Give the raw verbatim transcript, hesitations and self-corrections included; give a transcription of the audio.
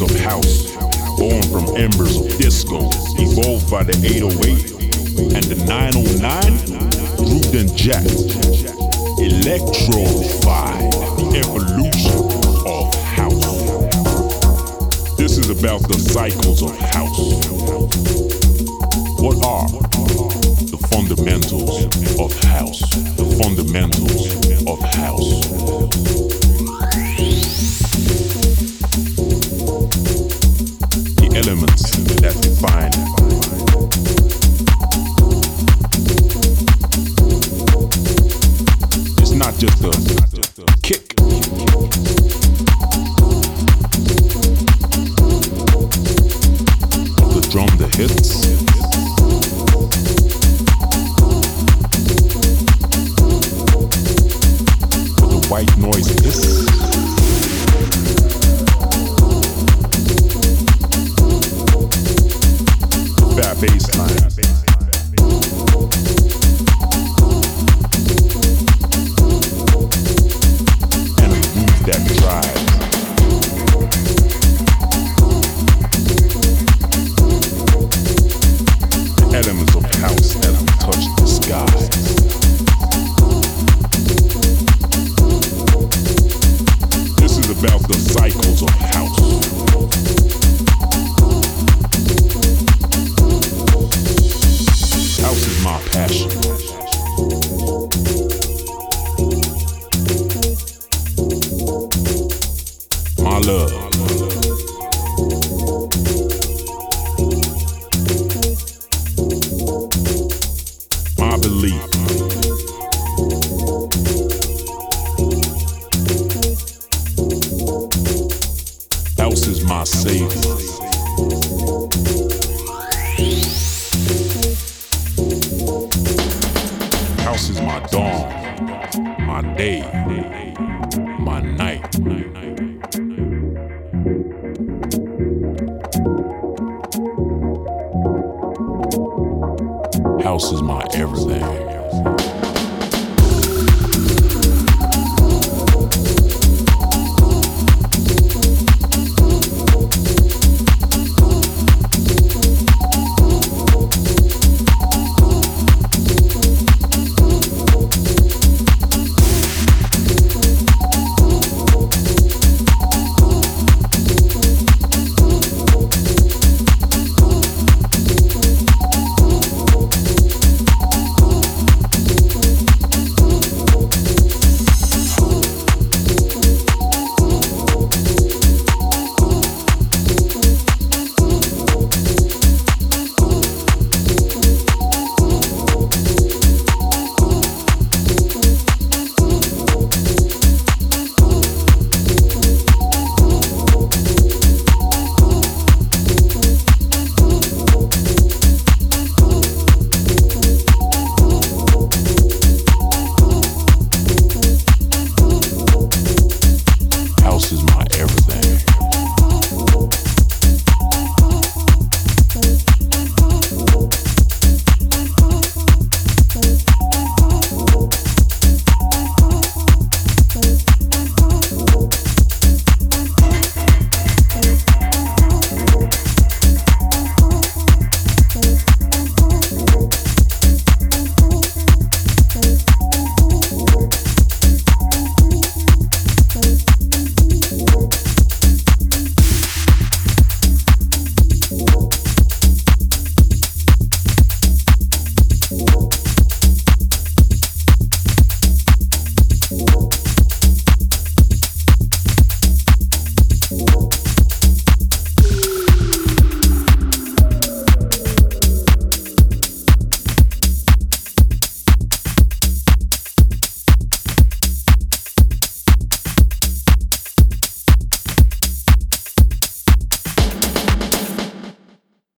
of house, born from embers of disco, evolved by the eight oh eight and the nine oh nine, grooved and jacked, electrified the evolution of house. This is about the cycles of house. What are the fundamentals of house? The fundamentals of house. Elements that define it. It's not just a kick. Of the drum that hits. But the white noise hiss. That bass line. And a groove that drives. The elements of house as we touch the sky. This is about the cycles of house. House is my passion. My love. My belief. House is my savior. House is my dawn, my day, my night. House is my everything.